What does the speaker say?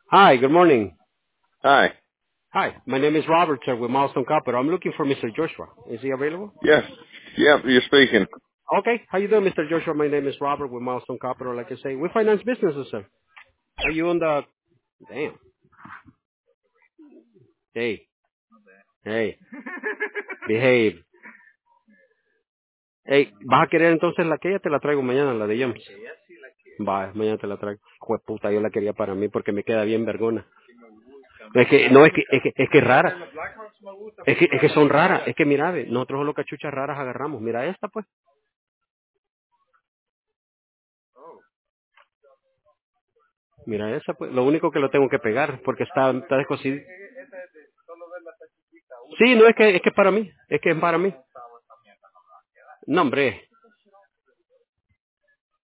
Hi, good morning. Hi. Hi, my name is Robert, sir, with Milestone Capital. I'm looking for Mr. Joshua. Is he available? Yes. Yep, you're speaking. Okay, how you doing, Mr. Joshua? My name is Robert with Milestone Capital. Like I say, we finance businesses, sir. Are you on the... Damn. Hey, behave. Hey, ¿vas a querer entonces la que ella te la traigo mañana, la de James? Va, mañana te la traigo. Jue puta, yo la quería para mí porque me queda bien vergona. Es que, no, es que es rara. Es que son raras. Es que mira, ve, nosotros solo cachuchas raras agarramos. Mira esta, pues. Mira esa, pues. Lo único que lo tengo que pegar porque está descosido. Sí, no, es que para mí. Es que es para mí. No, hombre.